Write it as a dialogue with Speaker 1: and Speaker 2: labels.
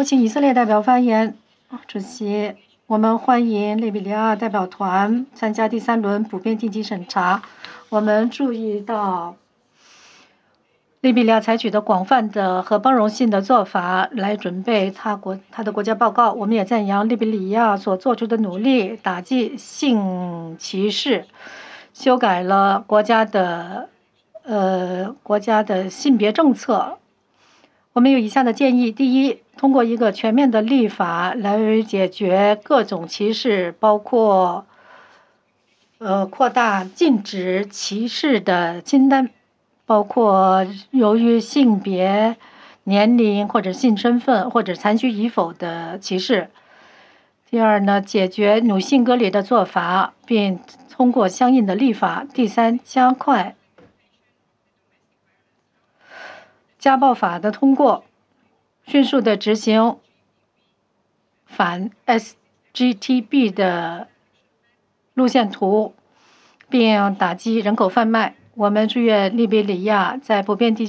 Speaker 1: 请以色列代表发言。主席，我们欢迎利比里亚代表团参加第3轮普遍定级审查。我们注意到利比里亚采取的广泛的和包容性的做法来准备他的国家报告。我们也赞扬利比里亚所做出的努力，打击性歧视，修改了国家的性别政策。我们有以下的建议：第一，通过一个全面的立法来解决各种歧视，包括扩大禁止歧视的清单，包括由于性别、年龄或者性身份或者残疾与否的歧视。第二呢，解决女性割礼的做法，并通过相应的立法。第三，加快家暴法的通过，迅速的执行反 SGTB 的路线图，并打击人口贩卖。我们祝愿利比里亚在普遍地